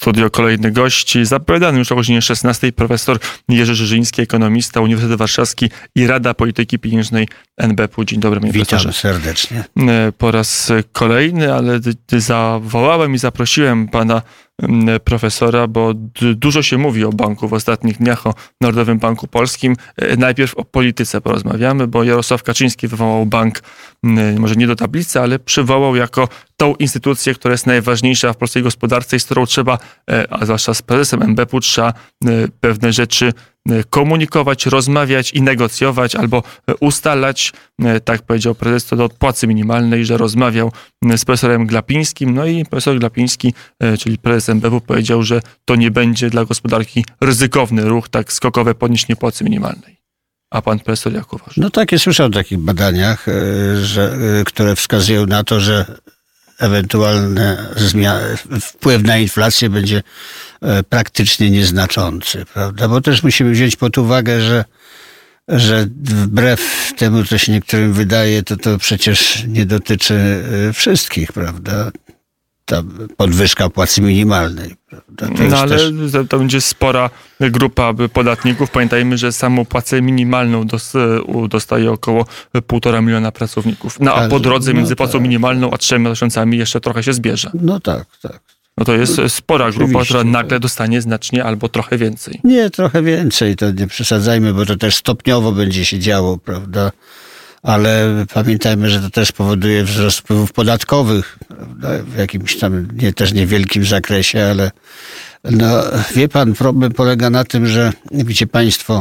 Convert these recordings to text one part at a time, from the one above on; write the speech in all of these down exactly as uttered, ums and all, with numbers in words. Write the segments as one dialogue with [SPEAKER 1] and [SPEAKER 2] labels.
[SPEAKER 1] studio kolejny gość. Zapowiadany już o godzinie szesnastej profesor Jerzy Żyżyński, ekonomista, Uniwersytet Warszawski i Rada Polityki Pieniężnej N B P. Dzień dobry, panie
[SPEAKER 2] Witam
[SPEAKER 1] profesorze.
[SPEAKER 2] serdecznie.
[SPEAKER 1] Po raz kolejny, ale zawołałem i zaprosiłem pana profesora, bo dużo się mówi o banku w ostatnich dniach, o Narodowym Banku Polskim. Najpierw o polityce porozmawiamy, bo Jarosław Kaczyński wywołał bank, może nie do tablicy, ale przywołał jako tą instytucję, która jest najważniejsza w polskiej gospodarce i z którą trzeba, a zwłaszcza z prezesem N B P, trzeba pewne rzeczy komunikować, rozmawiać i negocjować albo ustalać. Tak powiedział prezes co do płacy minimalnej, że rozmawiał z profesorem Glapińskim. No i profesor Glapiński, czyli prezes N B P, powiedział, że to nie będzie dla gospodarki ryzykowny ruch, tak skokowe podniesienie płacy minimalnej. A pan profesor jak uważa?
[SPEAKER 2] No takie słyszałem o takich badaniach, że, które wskazują na to, że ewentualny zmian- wpływ na inflację będzie praktycznie nieznaczący, prawda? Bo też musimy wziąć pod uwagę, że, że wbrew temu, co się niektórym wydaje, to to przecież nie dotyczy wszystkich, prawda? Ta podwyżka płacy minimalnej. To
[SPEAKER 1] no ale też... to będzie spora grupa podatników. Pamiętajmy, że samą płacę minimalną dostaje około półtora miliona pracowników. No a po drodze między no, płacą tak. minimalną a trzema tysiącami jeszcze trochę się zbierze.
[SPEAKER 2] No tak, tak.
[SPEAKER 1] No to jest spora
[SPEAKER 2] Oczywiście,
[SPEAKER 1] grupa, która nagle
[SPEAKER 2] tak.
[SPEAKER 1] dostanie znacznie albo trochę więcej.
[SPEAKER 2] Nie, trochę więcej, to nie przesadzajmy, bo to też stopniowo będzie się działo, prawda? Ale pamiętajmy, że to też powoduje wzrost wpływów podatkowych, prawda? W jakimś tam nie, też niewielkim zakresie, ale no, wie pan, problem polega na tym, że widzicie państwo,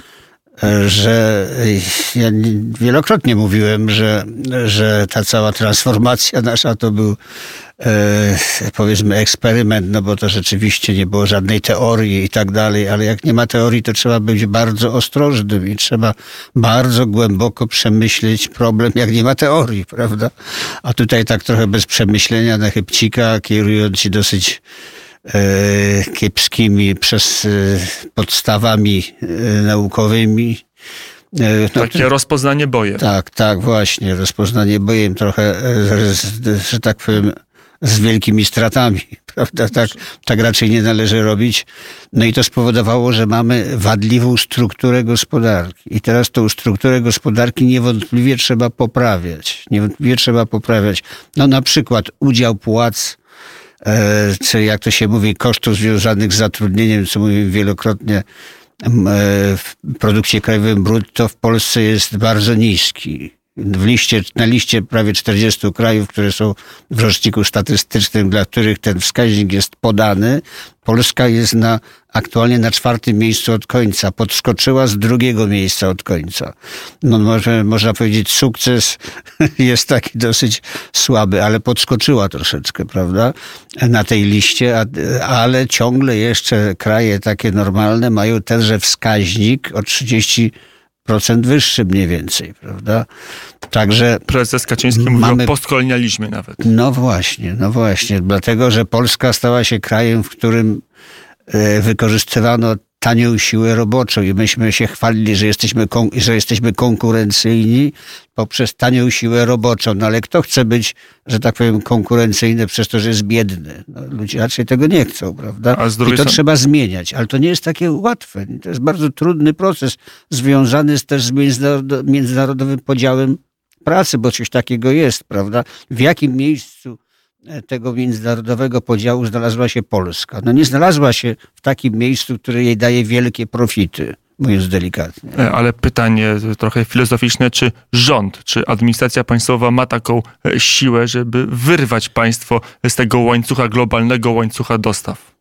[SPEAKER 2] że ja wielokrotnie mówiłem, że, że ta cała transformacja nasza to był e, powiedzmy eksperyment, no bo to rzeczywiście nie było żadnej teorii i tak dalej, ale jak nie ma teorii, to trzeba być bardzo ostrożnym i trzeba bardzo głęboko przemyśleć problem, jak nie ma teorii, prawda? A tutaj tak trochę bez przemyślenia na chybcika, kierując się dosyć E, kiepskimi przez e, podstawami e, naukowymi.
[SPEAKER 1] E, no, Takie rozpoznanie bojem.
[SPEAKER 2] Tak, tak, właśnie. Rozpoznanie bojem trochę, e, z, że tak powiem, z wielkimi stratami. Prawda? Tak, tak raczej nie należy robić. No i to spowodowało, że mamy wadliwą strukturę gospodarki. I teraz tą strukturę gospodarki niewątpliwie trzeba poprawiać. Niewątpliwie trzeba poprawiać. No na przykład udział płac, czy jak to się mówi, kosztów związanych z zatrudnieniem, co mówię wielokrotnie, w produkcie krajowym brutto w Polsce jest bardzo niski. W liście, na liście prawie czterdziestu krajów, które są w roczniku statystycznym, dla których ten wskaźnik jest podany, Polska jest na, aktualnie na czwartym miejscu od końca. Podskoczyła z drugiego miejsca od końca. No może, można powiedzieć, sukces jest taki dosyć słaby, ale podskoczyła troszeczkę, prawda, na tej liście, a, ale ciągle jeszcze kraje takie normalne mają tenże wskaźnik o trzydzieści procent wyższy mniej więcej, prawda? Także
[SPEAKER 1] prezes Kaczyński mówi mamy... o postkolonializmie nawet.
[SPEAKER 2] No właśnie, no właśnie. Dlatego, że Polska stała się krajem, w którym wykorzystywano tanią siłę roboczą i myśmy się chwalili, że jesteśmy, kon- że jesteśmy konkurencyjni poprzez tanią siłę roboczą. No ale kto chce być, że tak powiem, konkurencyjny przez to, że jest biedny? No, ludzie raczej tego nie chcą, prawda? I to są... trzeba zmieniać. Ale to nie jest takie łatwe. To jest bardzo trudny proces związany z, też z międzynarodo- międzynarodowym podziałem pracy, bo coś takiego jest, prawda? W jakim miejscu tego międzynarodowego podziału znalazła się Polska? No nie znalazła się w takim miejscu, które jej daje wielkie profity, mówiąc delikatnie.
[SPEAKER 1] Ale pytanie trochę filozoficzne, czy rząd, czy administracja państwowa ma taką siłę, żeby wyrwać państwo z tego łańcucha, globalnego łańcucha dostaw?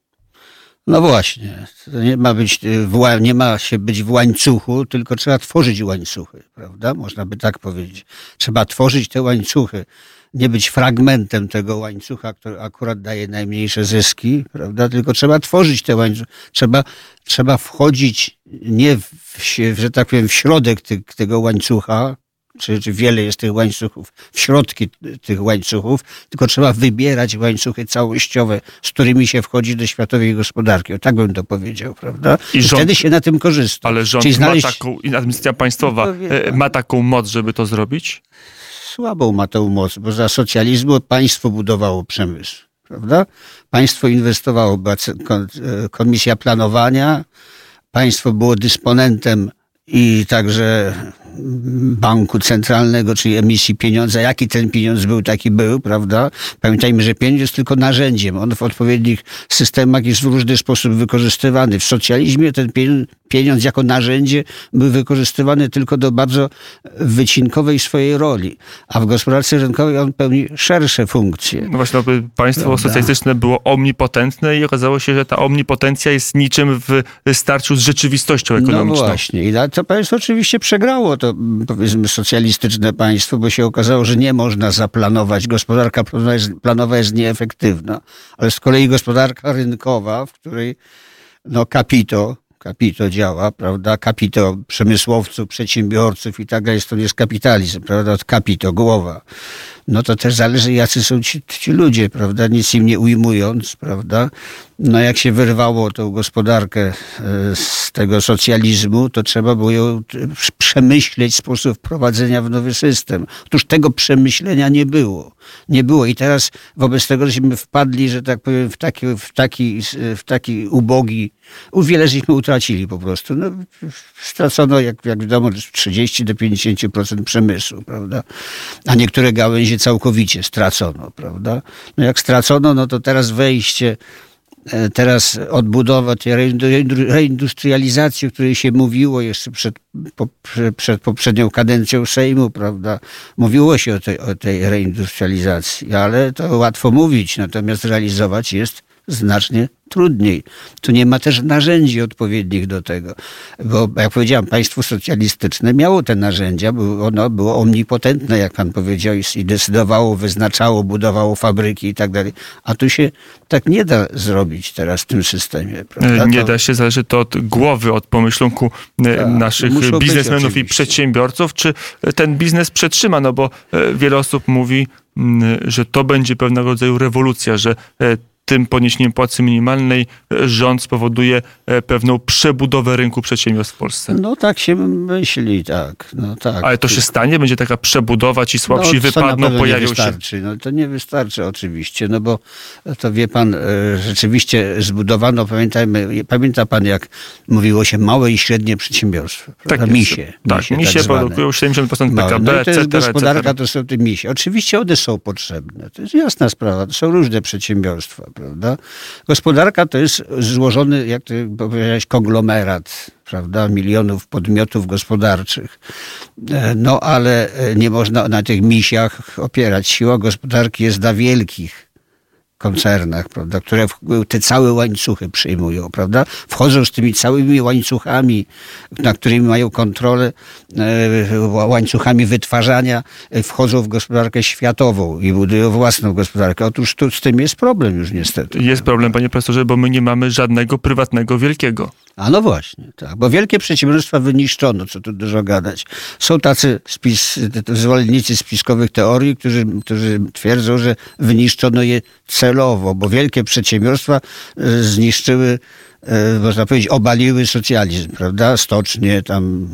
[SPEAKER 2] No właśnie. To nie ma być, w, nie ma się być w łańcuchu, tylko trzeba tworzyć łańcuchy, prawda? Można by tak powiedzieć. Trzeba tworzyć te łańcuchy. Nie być fragmentem tego łańcucha, który akurat daje najmniejsze zyski, prawda? Tylko trzeba tworzyć te łańcuchy. Trzeba, trzeba wchodzić nie w, że tak powiem, w środek ty, tego łańcucha, czy, czy wiele jest tych łańcuchów, w środki tych łańcuchów, tylko trzeba wybierać łańcuchy całościowe, z którymi się wchodzi do światowej gospodarki. O tak bym to powiedział, prawda? I, I rząd, wtedy się na tym korzysta.
[SPEAKER 1] Ale rząd Czyli znaleźć... ma taką, administracja państwowa no ma taką moc, żeby to zrobić?
[SPEAKER 2] Słabą ma tę moc, bo za socjalizmu państwo budowało przemysł. prawda? Państwo inwestowało, była komisja planowania, państwo było dysponentem i także banku centralnego, czyli emisji pieniądza. Jaki ten pieniądz był, taki był, prawda? Pamiętajmy, że pieniądz jest tylko narzędziem. On w odpowiednich systemach jest w różny sposób wykorzystywany. W socjalizmie ten pieniądz jako narzędzie był wykorzystywany tylko do bardzo wycinkowej swojej roli. A w gospodarce rynkowej on pełni szersze funkcje.
[SPEAKER 1] No właśnie, państwo prawda? Socjalistyczne było omnipotentne i okazało się, że ta omnipotencja jest niczym w starciu z rzeczywistością ekonomiczną.
[SPEAKER 2] No właśnie. I to państwo oczywiście przegrało to, powiedzmy, socjalistyczne państwo, bo się okazało, że nie można zaplanować. Gospodarka planowa jest, planowa jest nieefektywna. Ale z kolei gospodarka rynkowa, w której no kapito, kapito działa, prawda? Kapito przemysłowców, przedsiębiorców i tak dalej, to jest kapitalizm, prawda? Od kapito, głowa. No to też zależy, jacy są ci, ci ludzie, prawda? Nic im nie ujmując, prawda? No jak się wyrwało tą gospodarkę z tego socjalizmu, to trzeba było ją przemyśleć, sposób wprowadzenia w nowy system. Otóż tego przemyślenia nie było. Nie było. I teraz wobec tego, żeśmy wpadli, że tak powiem, w taki, w taki, w taki ubogi, wiele żeśmy utracili po prostu. No, stracono, jak, jak wiadomo, trzydzieści do pięćdziesięciu procent przemysłu, prawda? A niektóre gałęzie całkowicie stracono, prawda? No jak stracono, no to teraz wejście, teraz odbudowa tej reindustrializacji, o której się mówiło jeszcze przed, po, przed poprzednią kadencją Sejmu, prawda? Mówiło się o tej, o tej reindustrializacji, ale to łatwo mówić, natomiast realizować jest znacznie trudniej. Tu nie ma też narzędzi odpowiednich do tego. Bo, jak powiedziałem, państwo socjalistyczne miało te narzędzia, bo ono było omnipotentne, jak pan powiedział, i decydowało, wyznaczało, budowało fabryki i tak dalej. A tu się tak nie da zrobić teraz w tym systemie. Prawda?
[SPEAKER 1] Nie
[SPEAKER 2] to...
[SPEAKER 1] da się, zależy to od głowy, od pomyślunku tak, naszych biznesmenów i przedsiębiorców, czy ten biznes przetrzyma, no bo wiele osób mówi, że to będzie pewnego rodzaju rewolucja, że tym podniesieniem płacy minimalnej rząd spowoduje pewną przebudowę rynku przedsiębiorstw w Polsce.
[SPEAKER 2] No tak się myśli, tak. No, tak.
[SPEAKER 1] Ale to się stanie? Będzie taka przebudowa, ci słabsi
[SPEAKER 2] no,
[SPEAKER 1] wypadną, pojawią
[SPEAKER 2] nie wystarczy. się? No to nie wystarczy oczywiście, no bo to wie pan, rzeczywiście zbudowano, pamiętajmy, pamięta pan, jak mówiło się małe i średnie przedsiębiorstwa.
[SPEAKER 1] Tak,
[SPEAKER 2] misie.
[SPEAKER 1] Tak,
[SPEAKER 2] misie,
[SPEAKER 1] misie
[SPEAKER 2] tak
[SPEAKER 1] produkują siedemdziesiąt procent P K B,
[SPEAKER 2] no i to jest
[SPEAKER 1] et cetera,
[SPEAKER 2] gospodarka,
[SPEAKER 1] et cetera.
[SPEAKER 2] to są te misie. Oczywiście one są potrzebne. To jest jasna sprawa. To są różne przedsiębiorstwa, prawda? Gospodarka to jest złożony, jak to powiedziałeś, konglomerat, prawda, milionów podmiotów gospodarczych. No ale nie można na tych misiach opierać. Siła gospodarki jest na wielkich koncernach, prawda, które te całe łańcuchy przyjmują, prawda? Wchodzą z tymi całymi łańcuchami, na którymi mają kontrolę, łańcuchami wytwarzania, wchodzą w gospodarkę światową i budują własną gospodarkę. Otóż tu z tym jest problem już niestety.
[SPEAKER 1] Jest problem, panie profesorze, bo my nie mamy żadnego prywatnego wielkiego.
[SPEAKER 2] A no właśnie, tak, bo wielkie przedsiębiorstwa wyniszczono, co tu dużo gadać. Są tacy spis, zwolennicy spiskowych teorii, którzy, którzy twierdzą, że wyniszczono je celowo, bo wielkie przedsiębiorstwa zniszczyły, można powiedzieć, obaliły socjalizm, prawda? Stocznie, tam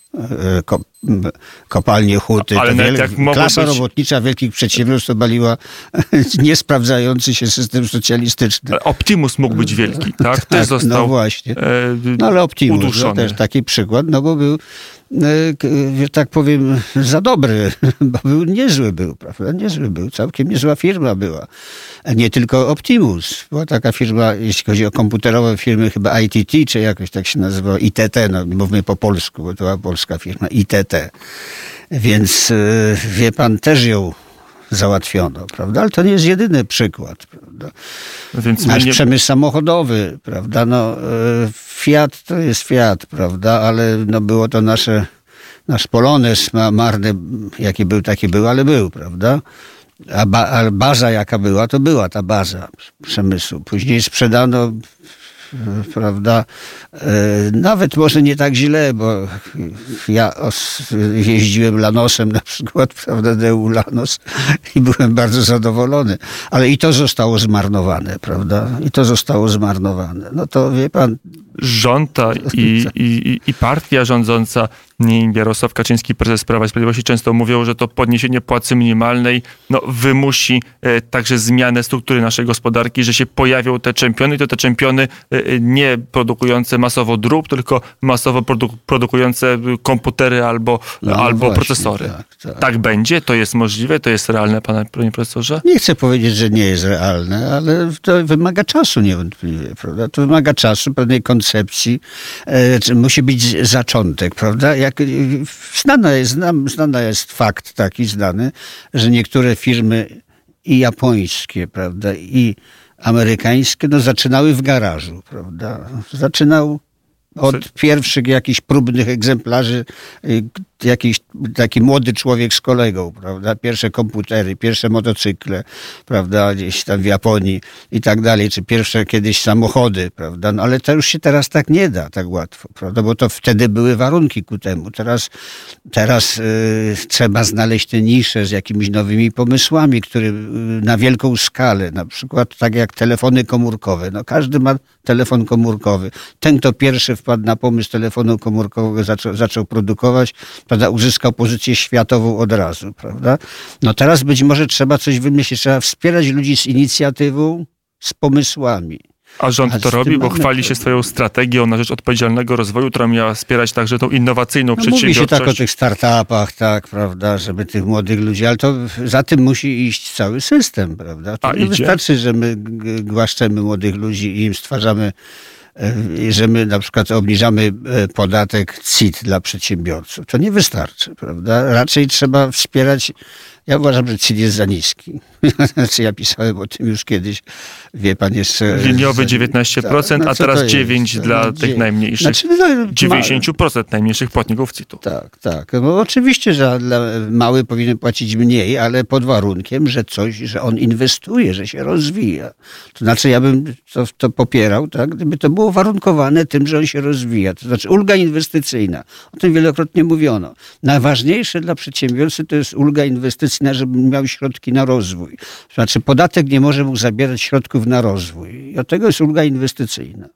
[SPEAKER 2] kopalnie, huty.
[SPEAKER 1] Ale
[SPEAKER 2] wiele,
[SPEAKER 1] jak
[SPEAKER 2] klasa
[SPEAKER 1] być...
[SPEAKER 2] robotnicza wielkich przedsiębiorstw obaliła niesprawdzający się system socjalistyczny.
[SPEAKER 1] Optimus mógł być wielki, tak? Też
[SPEAKER 2] tak,
[SPEAKER 1] został
[SPEAKER 2] no właśnie. No ale Optimus to też taki przykład, no bo był, że tak powiem, za dobry, bo był niezły był, prawda? Niezły był, całkiem niezła firma była. Nie tylko Optimus. Była taka firma, jeśli chodzi o komputerowe firmy, chyba I T T, czy jakoś tak się nazywa, I T T, no mówmy po polsku, bo to była polska firma, I T T. Więc wie pan, też ją załatwiono, prawda? Ale to nie jest jedyny przykład, prawda? Więc Nasz nie... przemysł samochodowy, prawda? No, Fiat to jest Fiat, prawda? Ale no, było to nasze, nasz Polones marny, jaki był, taki był, ale był, prawda? A, ba, a baza jaka była, to była ta baza przemysłu. Później sprzedano, prawda, nawet może nie tak źle, bo ja jeździłem Lanosem na przykład, prawda, Deu Lanos i byłem bardzo zadowolony, ale i to zostało zmarnowane, prawda, i to zostało zmarnowane. No to wie pan...
[SPEAKER 1] Rząd i, i, i partia rządząca Jarosław Kaczyński, prezes Prawa i Sprawiedliwości, często mówią, że to podniesienie płacy minimalnej no, wymusi e, także zmianę struktury naszej gospodarki, że się pojawią te czempiony i to te czempiony e, nie produkujące masowo drób, tylko masowo produ- produkujące komputery albo,
[SPEAKER 2] no,
[SPEAKER 1] albo
[SPEAKER 2] właśnie,
[SPEAKER 1] procesory.
[SPEAKER 2] Tak, tak.
[SPEAKER 1] tak będzie? To jest możliwe? To jest realne, panie, panie profesorze?
[SPEAKER 2] Nie chcę powiedzieć, że nie jest realne, ale to wymaga czasu niewątpliwie, prawda? To wymaga czasu, pewnej koncepcji. E, musi być zaczątek, prawda? Jak, znana, jest, znam, znana jest fakt taki znany, że niektóre firmy i japońskie, prawda, i amerykańskie, no zaczynały w garażu, prawda? Zaczynał od pierwszych jakichś próbnych egzemplarzy jakiś taki młody człowiek z kolegą, prawda? Pierwsze komputery, pierwsze motocykle, prawda? Gdzieś tam w Japonii i tak dalej, czy pierwsze kiedyś samochody, prawda? No ale to już się teraz tak nie da tak łatwo, prawda? Bo to wtedy były warunki ku temu. Teraz, teraz yy, trzeba znaleźć te nisze z jakimiś nowymi pomysłami, które yy, na wielką skalę, na przykład tak jak telefony komórkowe. No każdy ma telefon komórkowy. Ten, kto pierwszy wpadł na pomysł telefonu komórkowego, zaczął, zaczął produkować, prawda, uzyskał pozycję światową od razu, prawda? No teraz być może trzeba coś wymyślić, trzeba wspierać ludzi z inicjatywą, z pomysłami.
[SPEAKER 1] A rząd
[SPEAKER 2] A
[SPEAKER 1] to robi, bo
[SPEAKER 2] mamy
[SPEAKER 1] chwali się swoją strategią na rzecz odpowiedzialnego rozwoju, która miała wspierać także tą innowacyjną
[SPEAKER 2] no,
[SPEAKER 1] przedsiębiorczość.
[SPEAKER 2] Mówi się tak o tych startupach, tak, prawda, żeby tych młodych ludzi, ale to za tym musi iść cały system, prawda? To
[SPEAKER 1] A
[SPEAKER 2] nie
[SPEAKER 1] idzie?
[SPEAKER 2] wystarczy, że my głaszczemy młodych ludzi i im stwarzamy, że my na przykład obniżamy podatek C I T dla przedsiębiorców. To nie wystarczy, prawda? Raczej trzeba wspierać. Ja uważam, że C I T jest za niski. Znaczy ja pisałem o tym już kiedyś, wie pan jeszcze...
[SPEAKER 1] Liniowy dziewiętnaście procent,
[SPEAKER 2] no,
[SPEAKER 1] a teraz
[SPEAKER 2] dziewięć
[SPEAKER 1] dziewięć procent dla
[SPEAKER 2] no,
[SPEAKER 1] tych
[SPEAKER 2] dzie-
[SPEAKER 1] najmniejszych.
[SPEAKER 2] Znaczy, no,
[SPEAKER 1] dziewięćdziesiąt procent najmniejszych płatników C I T-u.
[SPEAKER 2] Tak, tak. No oczywiście, że dla mały powinien płacić mniej, ale pod warunkiem, że coś, że on inwestuje, że się rozwija. To znaczy ja bym to, to popierał, tak, gdyby to było warunkowane tym, że on się rozwija. To znaczy ulga inwestycyjna. O tym wielokrotnie mówiono. Najważniejsze dla przedsiębiorcy to jest ulga inwestycyjna, żeby miał środki na rozwój. To znaczy podatek nie może mu zabierać środków na rozwój. I od tego jest ulga inwestycyjna.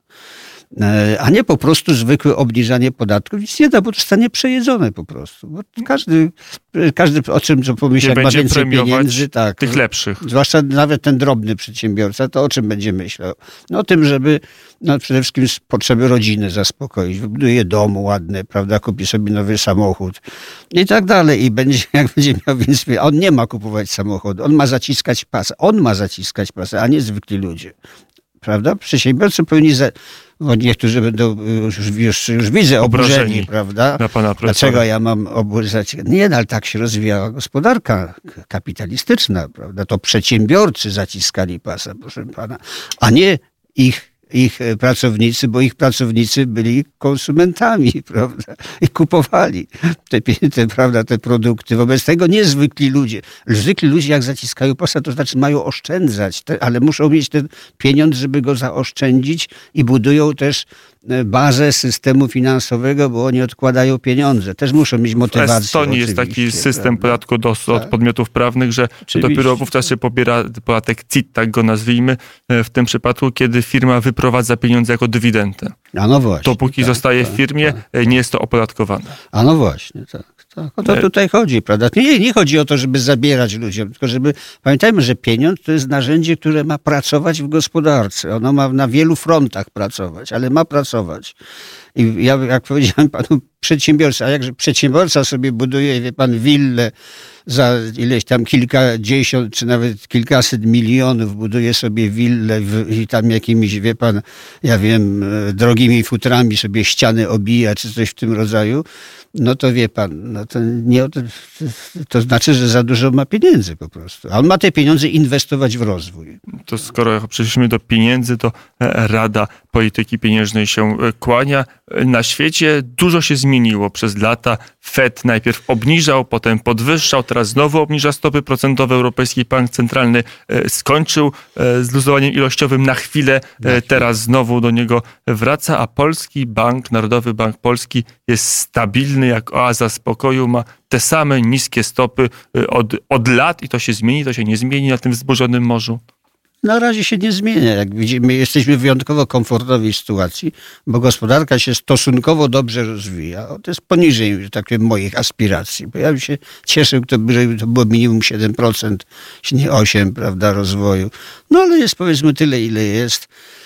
[SPEAKER 2] A nie po prostu zwykłe obniżanie podatków. Nic nie da, bo to zostanie przejedzone po prostu. Bo każdy, każdy o czym co pomyśli, jak ma więcej pieniędzy, tak.
[SPEAKER 1] Tych lepszych.
[SPEAKER 2] Zwłaszcza nawet ten drobny przedsiębiorca, to o czym będzie myślał? No o tym, żeby no przede wszystkim potrzeby rodziny zaspokoić. Wybuduje dom ładny, prawda, kupi sobie nowy samochód i tak dalej. I będzie, jak będzie miał więcej, a on nie ma kupować samochodu. On ma zaciskać pasy. On ma zaciskać pasy, a nie zwykli ludzie. Prawda? Przedsiębiorcy powinni... Za... Bo niektórzy będą, już, już, już widzę, oburzeni,
[SPEAKER 1] obrażeni
[SPEAKER 2] prawda?
[SPEAKER 1] Na pana
[SPEAKER 2] Dlaczego ja mam oburzać? Nie, no, ale tak się rozwijała gospodarka kapitalistyczna, prawda? To przedsiębiorcy zaciskali pasa, proszę pana, a nie ich ich pracownicy, bo ich pracownicy byli konsumentami, prawda? I kupowali te, te, prawda, te produkty. Wobec tego niezwykli ludzie. Zwykli ludzie jak zaciskają pasa, to znaczy mają oszczędzać, te, ale muszą mieć ten pieniądz, żeby go zaoszczędzić i budują też bazę systemu finansowego, bo oni odkładają pieniądze. Też muszą mieć motywację.
[SPEAKER 1] W Estonii jest taki system
[SPEAKER 2] prawda?
[SPEAKER 1] podatku do, od
[SPEAKER 2] tak.
[SPEAKER 1] podmiotów prawnych, że oczywiście. Dopiero wówczas się pobiera podatek C I T, tak go nazwijmy, w tym przypadku, kiedy firma wyprowadza pieniądze jako dywidendę.
[SPEAKER 2] A no właśnie.
[SPEAKER 1] Dopóki
[SPEAKER 2] tak,
[SPEAKER 1] zostaje
[SPEAKER 2] tak,
[SPEAKER 1] w firmie,
[SPEAKER 2] tak.
[SPEAKER 1] nie jest to opodatkowane.
[SPEAKER 2] A no właśnie, tak. Tak, o to tutaj chodzi, prawda? Nie, nie chodzi o to, żeby zabierać ludziom, tylko żeby... Pamiętajmy, że pieniądz to jest narzędzie, które ma pracować w gospodarce. Ono ma na wielu frontach pracować, ale ma pracować. I ja, jak powiedziałem panu, przedsiębiorca, a jakże przedsiębiorca sobie buduje, wie pan, willę za ileś tam kilkadziesiąt, czy nawet kilkaset milionów, buduje sobie willę w, i tam jakimiś, wie pan, ja wiem, drogimi futrami sobie ściany obija, czy coś w tym rodzaju, no to wie pan, no to, nie, to, to znaczy, że za dużo ma pieniędzy po prostu. A on ma te pieniądze inwestować w rozwój.
[SPEAKER 1] To skoro przeszliśmy do pieniędzy, to Rada Polityki Pieniężnej się kłania. Na świecie dużo się zmieniło przez lata. Fed najpierw obniżał, potem podwyższał, teraz znowu obniża stopy procentowe. Europejski Bank Centralny skończył z luzowaniem ilościowym na chwilę, teraz znowu do niego wraca, a Polski Bank, Narodowy Bank Polski jest stabilny jak oaza spokoju, ma te same niskie stopy od, od lat i to się zmieni, to się nie zmieni na tym wzburzonym morzu.
[SPEAKER 2] Na razie się nie zmienia. Jak widzimy, jesteśmy w wyjątkowo komfortowej sytuacji, bo gospodarka się stosunkowo dobrze rozwija. To jest poniżej, że tak powiem, moich aspiracji. Bo ja bym się cieszył, żeby to było minimum siedem procent, jeśli nie osiem procent, prawda, rozwoju. No ale jest, powiedzmy, tyle, ile jest.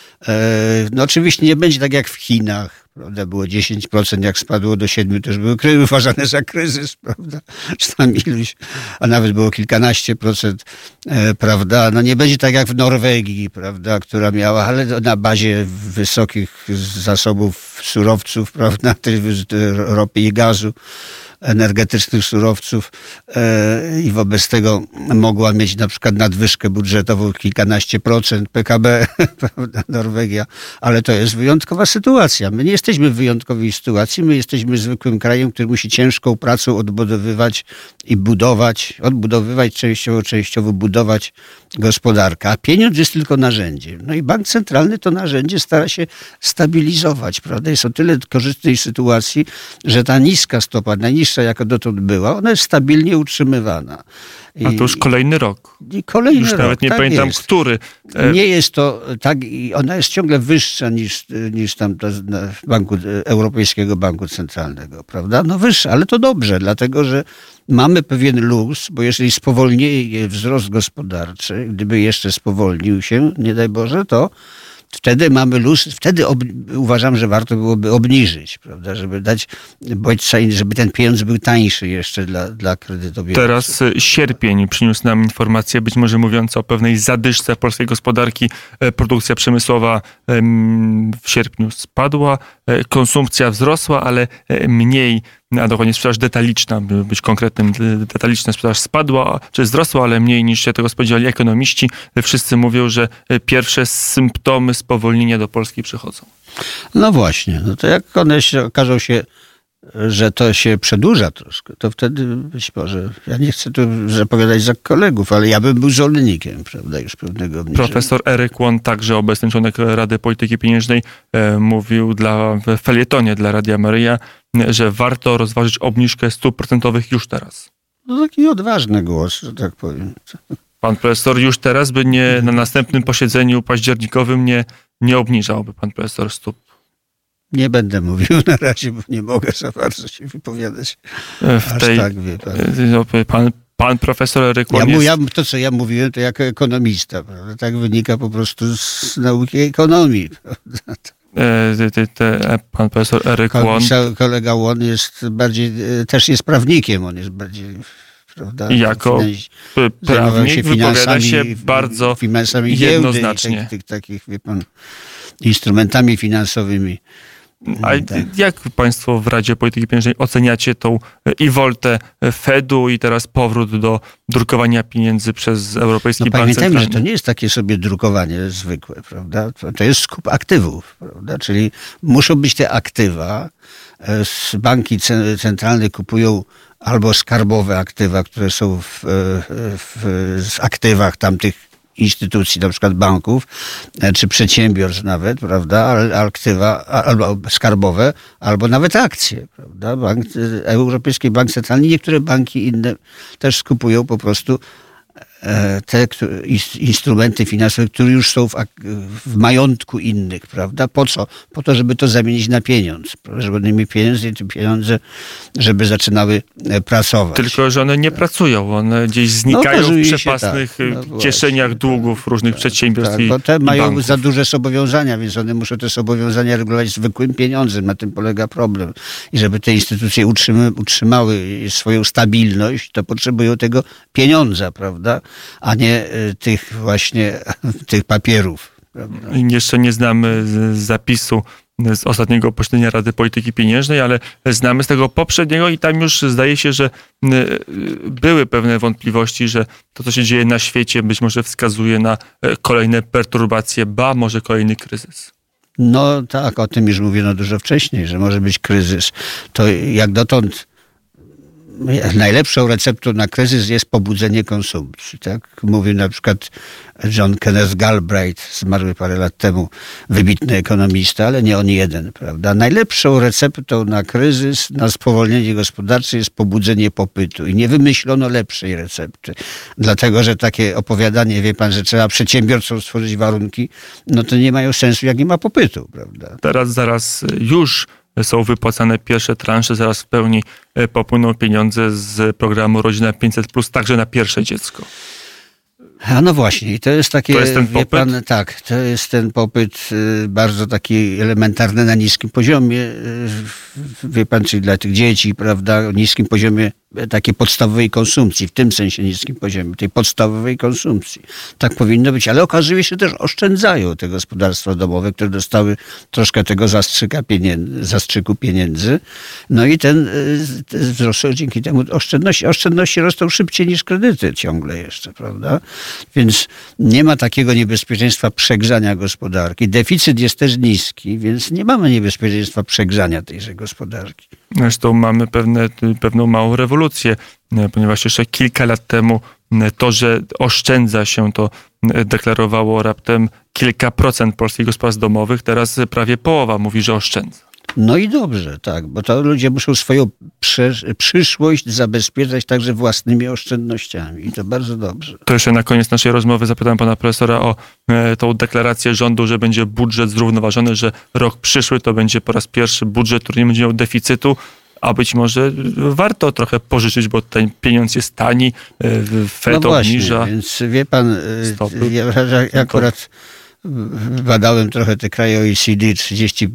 [SPEAKER 2] No oczywiście nie będzie tak jak w Chinach, prawda, było dziesięć procent, jak spadło do siedmiu procent, to już były kryzy uważane za kryzys, prawda, czy tam iluś, a nawet było kilkanaście procent, e, prawda, no nie będzie tak jak w Norwegii, prawda, która miała, ale na bazie wysokich zasobów surowców, prawda, ropy i gazu, energetycznych surowców e, i wobec tego mogła mieć na przykład nadwyżkę budżetową kilkanaście procent P K B, prawda, Norwegia, ale to jest wyjątkowa sytuacja. My nie jesteśmy w wyjątkowej sytuacji, my jesteśmy zwykłym krajem, który musi ciężką pracą odbudowywać i budować, odbudowywać częściowo, częściowo budować gospodarkę, a pieniądz jest tylko narzędziem. No i bank centralny to narzędzie stara się stabilizować, prawda? Jest o tyle korzystnej sytuacji, że ta niska stopa, najniższa jaka dotąd była, ona jest stabilnie utrzymywana. I,
[SPEAKER 1] a to już kolejny rok.
[SPEAKER 2] I kolejny
[SPEAKER 1] już
[SPEAKER 2] rok,
[SPEAKER 1] nawet nie
[SPEAKER 2] tak
[SPEAKER 1] pamiętam,
[SPEAKER 2] jest.
[SPEAKER 1] który.
[SPEAKER 2] Nie jest to tak, i ona jest ciągle wyższa niż, niż tam w banku, Europejskiego Banku Centralnego, prawda? No wyższa, ale to dobrze, dlatego że mamy pewien luz, bo jeżeli spowolnieje wzrost gospodarczy, gdyby jeszcze spowolnił się, nie daj Boże, to wtedy mamy luz, wtedy ob, uważam, że warto byłoby obniżyć, prawda, żeby dać bodźca, żeby ten pieniądz był tańszy jeszcze dla, dla kredytobiorców.
[SPEAKER 1] Teraz sierpień przyniósł nam informację, być może mówiące o pewnej zadyszce polskiej gospodarki. Produkcja przemysłowa w sierpniu spadła, konsumpcja wzrosła, ale mniej, a dokładnie sprzedaż detaliczna, by być konkretnym, detaliczna sprzedaż spadła, czy wzrosła, ale mniej niż się tego spodziewali ekonomiści. Wszyscy mówią, że pierwsze symptomy spowolnienia do Polski przychodzą.
[SPEAKER 2] No właśnie, no to jak one się, okażą się, że to się przedłuża troszkę, to wtedy być może, ja nie chcę tu zapowiadać za kolegów, ale ja bym był zwolennikiem, prawda, już pewnego obniżenia.
[SPEAKER 1] Profesor Eryk Łon, także obecny członek Rady Polityki Pieniężnej, e, mówił dla, w felietonie dla Radia Maryja, że warto rozważyć obniżkę stóp procentowych już teraz.
[SPEAKER 2] No taki odważny głos, że tak powiem.
[SPEAKER 1] Pan profesor już teraz by nie, na następnym posiedzeniu październikowym nie, nie obniżałby pan profesor stóp.
[SPEAKER 2] Nie będę mówił na razie, bo nie mogę za bardzo się wypowiadać.
[SPEAKER 1] W
[SPEAKER 2] Aż
[SPEAKER 1] tej,
[SPEAKER 2] tak, wie pan.
[SPEAKER 1] pan, pan profesor Eryk Łon
[SPEAKER 2] ja,
[SPEAKER 1] jest...
[SPEAKER 2] ja, to, co ja mówiłem, to jako ekonomista, prawda? Tak wynika po prostu z nauki ekonomii.
[SPEAKER 1] Te, te, te, pan profesor Eryk Łon...
[SPEAKER 2] Kolega Łon jest bardziej, też jest prawnikiem, on jest bardziej... Prawda?
[SPEAKER 1] I jako prawnik wypowiada się bardzo jednoznacznie.
[SPEAKER 2] Tych, tych takich, wie pan, instrumentami finansowymi.
[SPEAKER 1] A tak. Jak państwo w Radzie Polityki Pieniężnej oceniacie tą i woltę Fedu i teraz powrót do drukowania pieniędzy przez Europejski
[SPEAKER 2] no,
[SPEAKER 1] Bank Centralny?
[SPEAKER 2] Pamiętajmy, że to nie jest takie sobie drukowanie zwykłe, prawda? To jest skup aktywów, prawda? Czyli muszą być te aktywa. Banki centralne kupują albo skarbowe aktywa, które są w, w, w aktywach tamtych instytucji, na przykład banków, czy przedsiębiorstw nawet, prawda, aktywa albo skarbowe, albo nawet akcje, prawda. Bank, Europejski Bank Centralny, niektóre banki inne też skupują po prostu te instrumenty finansowe, które już są w, w majątku innych, prawda? Po co? Po to, żeby to zamienić na pieniądz. Żeby one mieli pieniądze i te pieniądze, żeby zaczynały pracować.
[SPEAKER 1] Tylko, że one nie pracują. One gdzieś znikają no, w przepasnych tak. no, kieszeniach właśnie, długów różnych tak, przedsiębiorstw tak,
[SPEAKER 2] bo te
[SPEAKER 1] i
[SPEAKER 2] mają
[SPEAKER 1] banków.
[SPEAKER 2] za duże zobowiązania, więc one muszą te zobowiązania regulować zwykłym pieniądzem. Na tym polega problem. I żeby te instytucje utrzymy, utrzymały swoją stabilność, to potrzebują tego pieniądza, prawda? A nie tych właśnie tych papierów. Prawda?
[SPEAKER 1] Jeszcze nie znamy z zapisu z ostatniego posiedzenia Rady Polityki Pieniężnej, ale znamy z tego poprzedniego i tam już zdaje się, że były pewne wątpliwości, że to, co się dzieje na świecie, być może wskazuje na kolejne perturbacje, ba, może kolejny kryzys.
[SPEAKER 2] No tak, o tym już mówiono dużo wcześniej, że może być kryzys. To jak dotąd najlepszą receptą na kryzys jest pobudzenie konsumpcji. Tak? Mówił na przykład John Kenneth Galbraith, zmarły parę lat temu, wybitny ekonomista, ale nie on jeden, prawda? Najlepszą receptą na kryzys, na spowolnienie gospodarcze jest pobudzenie popytu i nie wymyślono lepszej recepty. Dlatego, że takie opowiadanie, wie pan, że trzeba przedsiębiorcom stworzyć warunki, no to nie mają sensu, jak nie ma popytu, prawda?
[SPEAKER 1] Teraz, zaraz już są wypłacane pierwsze transze, zaraz w pełni popłyną pieniądze z programu Rodzina pięćset plus, także na pierwsze dziecko.
[SPEAKER 2] A no właśnie, i to jest takie,
[SPEAKER 1] to jest ten
[SPEAKER 2] wie pan, tak, to jest ten popyt y, bardzo taki elementarny na niskim poziomie, y, wie pan, czyli dla tych dzieci, prawda, o niskim poziomie takiej podstawowej konsumpcji, w tym sensie niskim poziomie, tej podstawowej konsumpcji. Tak powinno być, ale okazuje się, że też oszczędzają te gospodarstwa domowe, które dostały troszkę tego zastrzyka pieniędzy, zastrzyku pieniędzy. No i ten y, wzrosł dzięki temu oszczędności. Oszczędności rosną szybciej niż kredyty ciągle jeszcze, prawda? Więc nie ma takiego niebezpieczeństwa przegrzania gospodarki. Deficyt jest też niski, więc nie mamy niebezpieczeństwa przegrzania tejże gospodarki.
[SPEAKER 1] Zresztą mamy pewne, pewną małą rewolucję, ponieważ jeszcze kilka lat temu to, że oszczędza się, to deklarowało raptem kilka procent polskich gospodarstw domowych. Teraz prawie połowa mówi, że oszczędza.
[SPEAKER 2] No i dobrze, tak, bo to ludzie muszą swoją prze- przyszłość zabezpieczać także własnymi oszczędnościami i to bardzo dobrze.
[SPEAKER 1] To jeszcze na koniec naszej rozmowy zapytałem pana profesora o e, tą deklarację rządu, że będzie budżet zrównoważony, że rok przyszły to będzie po raz pierwszy budżet, który nie będzie miał deficytu, a być może warto trochę pożyczyć, bo ten pieniądz jest tani, e, Fed
[SPEAKER 2] no właśnie,
[SPEAKER 1] obniża
[SPEAKER 2] więc wie pan, stopy. Ja, ja akurat badałem trochę te kraje O E C D, trzydzieści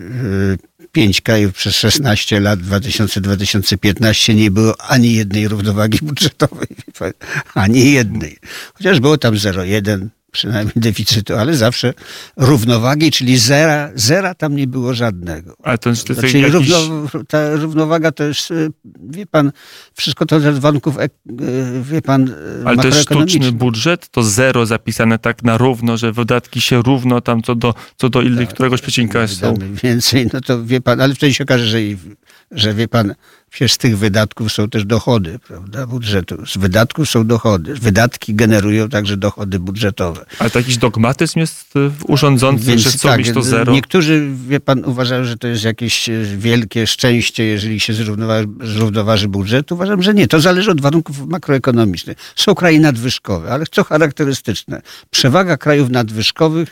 [SPEAKER 2] pięć krajów przez szesnaście lat, dwa tysiące do dwa tysiące piętnaście nie było ani jednej równowagi budżetowej, ani jednej. Chociaż było tam zero przecinek jeden przynajmniej deficytu, ale zawsze równowagi, czyli zera, zera tam nie było żadnego. Ale to jest znaczy, jakiś... równo, ta równowaga to jest, wie pan, wszystko to z warunków, wie pan,
[SPEAKER 1] ale to jest sztuczny budżet, to zero zapisane tak na równo, że wydatki się równo tam co do, co do innych, tak, któregoś przecinka są.
[SPEAKER 2] Więcej, no to wie pan, ale wtedy się okaże, że, że wie pan, przecież z tych wydatków są też dochody, prawda, budżetu. Z wydatków są dochody. Wydatki generują także dochody budżetowe. Ale to
[SPEAKER 1] jakiś dogmatyzm jest urządzący,
[SPEAKER 2] więc
[SPEAKER 1] że chcą
[SPEAKER 2] tak,
[SPEAKER 1] mieć to zero?
[SPEAKER 2] Niektórzy, wie pan, uważają, że to jest jakieś wielkie szczęście, jeżeli się zrównoważy, zrównoważy budżet. Uważam, że nie. To zależy od warunków makroekonomicznych. Są kraje nadwyżkowe, ale co charakterystyczne? Przewaga krajów nadwyżkowych,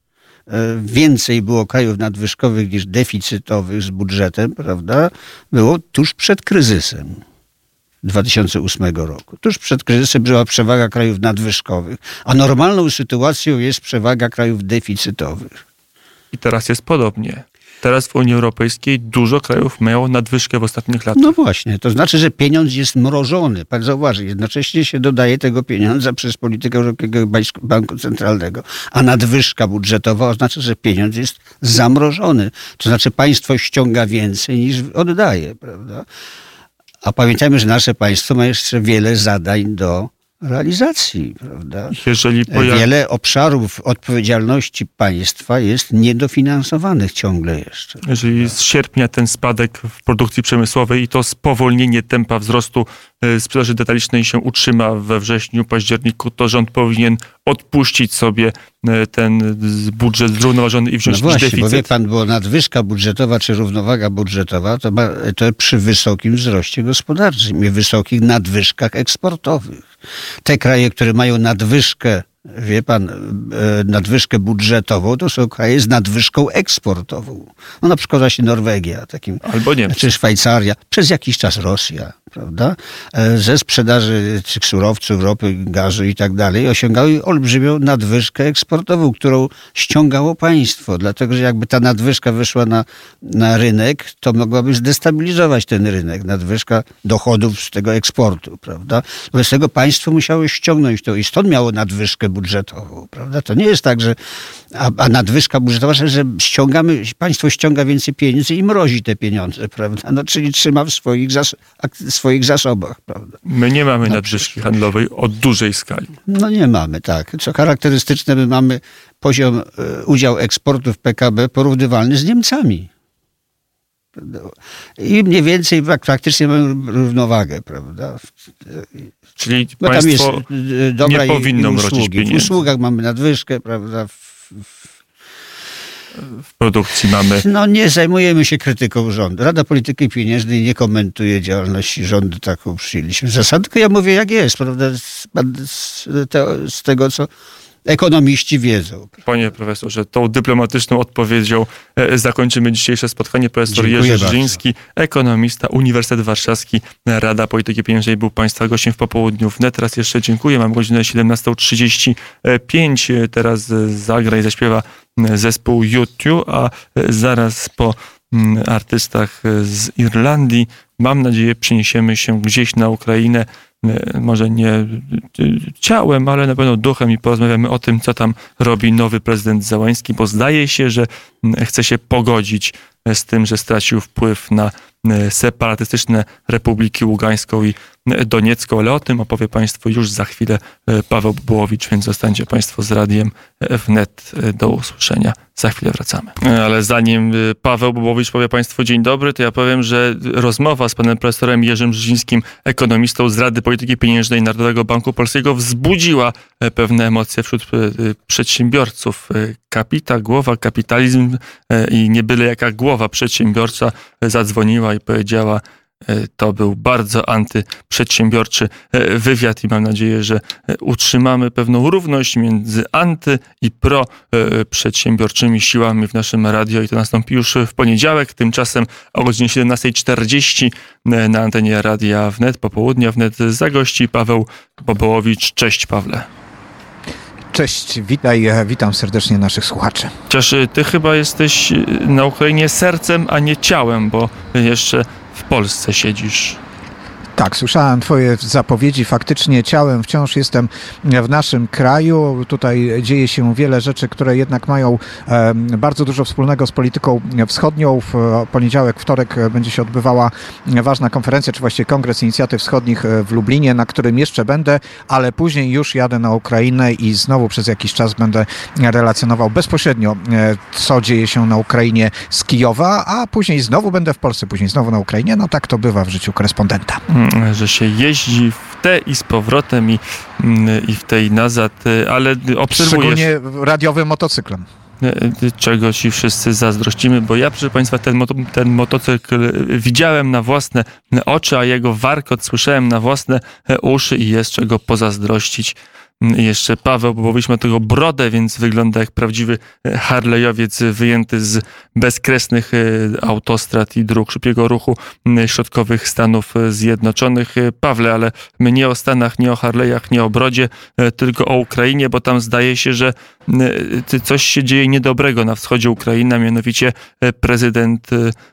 [SPEAKER 2] więcej było krajów nadwyżkowych niż deficytowych z budżetem, prawda? Było tuż przed kryzysem dwa tysiące ósmego roku. Tuż przed kryzysem była przewaga krajów nadwyżkowych, a normalną sytuacją jest przewaga krajów deficytowych.
[SPEAKER 1] I teraz jest podobnie. Teraz w Unii Europejskiej dużo krajów miało nadwyżkę w ostatnich latach.
[SPEAKER 2] No właśnie, to znaczy, że pieniądz jest mrożony. Pan zauważy, jednocześnie się dodaje tego pieniądza przez politykę Europejskiego Banku Centralnego. A nadwyżka budżetowa oznacza, że pieniądz jest zamrożony. To znaczy państwo ściąga więcej niż oddaje, prawda? A pamiętajmy, że nasze państwo ma jeszcze wiele zadań do realizacji, prawda?
[SPEAKER 1] Jeżeli pojawi...
[SPEAKER 2] Wiele obszarów odpowiedzialności państwa jest niedofinansowanych ciągle jeszcze.
[SPEAKER 1] Jeżeli z sierpnia ten spadek w produkcji przemysłowej i to spowolnienie tempa wzrostu sprzedaży detalicznej się utrzyma we wrześniu, październiku, to rząd powinien odpuścić sobie ten budżet zrównoważony i wziąć
[SPEAKER 2] no właśnie,
[SPEAKER 1] deficyt.
[SPEAKER 2] Bo wie pan, bo nadwyżka budżetowa czy równowaga budżetowa to, ma, to przy wysokim wzroście gospodarczym i wysokich nadwyżkach eksportowych. Te kraje, które mają nadwyżkę, wie pan, nadwyżkę budżetową, to są kraje z nadwyżką eksportową. No na przykład właśnie Norwegia, takim,
[SPEAKER 1] albo Niemcy,
[SPEAKER 2] czy Szwajcaria, przez jakiś czas Rosja, prawda? Ze sprzedaży tych surowców, ropy, gazu i tak dalej osiągały olbrzymią nadwyżkę eksportową, którą ściągało państwo, dlatego że jakby ta nadwyżka wyszła na, na rynek, to mogłaby zdestabilizować ten rynek, nadwyżka dochodów z tego eksportu, prawda? Wobec tego państwo musiało ściągnąć to i stąd miało nadwyżkę budżetową, prawda? To nie jest tak, że a, a nadwyżka budżetowa, że ściągamy, państwo ściąga więcej pieniędzy i mrozi te pieniądze, prawda? No, czyli trzyma w swoich, zas, swoich zasobach, prawda?
[SPEAKER 1] My nie mamy no, nadwyżki handlowej o dużej skali.
[SPEAKER 2] No nie mamy, tak. Co charakterystyczne, my mamy poziom, udział eksportu w P K B porównywalny z Niemcami. I mniej więcej praktycznie mamy równowagę, prawda?
[SPEAKER 1] Czyli
[SPEAKER 2] Bo tam
[SPEAKER 1] państwo
[SPEAKER 2] jest dobra
[SPEAKER 1] nie powinno
[SPEAKER 2] i
[SPEAKER 1] mrozić
[SPEAKER 2] usługi.
[SPEAKER 1] pieniędzy.
[SPEAKER 2] W usługach mamy nadwyżkę, prawda?
[SPEAKER 1] W produkcji mamy...
[SPEAKER 2] No nie zajmujemy się krytyką rządu. Rada Polityki Pieniężnej nie komentuje działalności rządu, taką przyjęliśmy zasadę, tylko ja mówię jak jest, prawda? Z, z, te, z tego, co ekonomiści wiedzą.
[SPEAKER 1] Panie profesorze, tą dyplomatyczną odpowiedzią e, zakończymy dzisiejsze spotkanie. Profesor
[SPEAKER 2] Dziękuję
[SPEAKER 1] Jerzy
[SPEAKER 2] bardzo.
[SPEAKER 1] Żyliński, ekonomista, Uniwersytet Warszawski, Rada Polityki Pieniężnej, był Państwa gościem w popołudniu wnet. Teraz jeszcze dziękuję. Mam godzinę siedemnasta trzydzieści pięć. Teraz zagra i zaśpiewa zespół U dwa, a zaraz po artystach z Irlandii, mam nadzieję, przeniesiemy się gdzieś na Ukrainę. Może nie ciałem, ale na pewno duchem i porozmawiamy o tym, co tam robi nowy prezydent Zełański, bo zdaje się, że chce się pogodzić z tym, że stracił wpływ na separatystyczne Republiki Ługańską i Doniecką, ale o tym opowie Państwu już za chwilę Paweł Bobołowicz, więc zostańcie Państwo z Radiem Wnet. Do usłyszenia. Za chwilę wracamy. Ale zanim Paweł Bobołowicz powie Państwu dzień dobry, to ja powiem, że rozmowa z panem profesorem Jerzym Żylińskim, ekonomistą z Rady Polityki Pieniężnej Narodowego Banku Polskiego, wzbudziła pewne emocje wśród przedsiębiorców. Kapita, głowa, kapitalizm i nie byle jaka głowa przedsiębiorca zadzwoniła i powiedziała: to był bardzo antyprzedsiębiorczy wywiad i mam nadzieję, że utrzymamy pewną równość między anty i pro przedsiębiorczymi siłami w naszym radio i to nastąpi już w poniedziałek. Tymczasem o godzinie siedemnasta czterdzieści na antenie Radia Wnet, popołudnia Wnet, zagości Paweł Bobołowicz. Cześć, Pawle.
[SPEAKER 3] Cześć, witaj, witam serdecznie naszych słuchaczy.
[SPEAKER 1] Chociaż ty chyba jesteś na Ukrainie sercem, a nie ciałem, bo jeszcze w Polsce siedzisz.
[SPEAKER 3] Tak, słyszałem twoje zapowiedzi. Faktycznie ciałem wciąż jestem w naszym kraju. Tutaj dzieje się wiele rzeczy, które jednak mają e, bardzo dużo wspólnego z polityką wschodnią. W poniedziałek, wtorek będzie się odbywała ważna konferencja, czy właściwie Kongres Inicjatyw Wschodnich w Lublinie, na którym jeszcze będę, ale później już jadę na Ukrainę i znowu przez jakiś czas będę relacjonował bezpośrednio, e, co dzieje się na Ukrainie z Kijowa, a później znowu będę w Polsce, później znowu na Ukrainie. No tak to bywa w życiu korespondenta.
[SPEAKER 1] Że się jeździ w te i z powrotem i, i w tej nazad, ale obserwujesz...
[SPEAKER 3] Szczególnie radiowym motocyklem.
[SPEAKER 1] Czego ci wszyscy zazdrościmy, bo ja, proszę Państwa, ten, moto, ten motocykl widziałem na własne oczy, a jego warkot słyszałem na własne uszy i jest czego pozazdrościć. Jeszcze Paweł Bobołowicz ma tego brodę, więc wygląda jak prawdziwy harlejowiec wyjęty z bezkresnych autostrad i dróg szybkiego ruchu środkowych Stanów Zjednoczonych. Pawle, ale my nie o Stanach, nie o Harlejach, nie o brodzie, tylko o Ukrainie, bo tam zdaje się, że coś się dzieje niedobrego na wschodzie Ukrainy, a mianowicie prezydent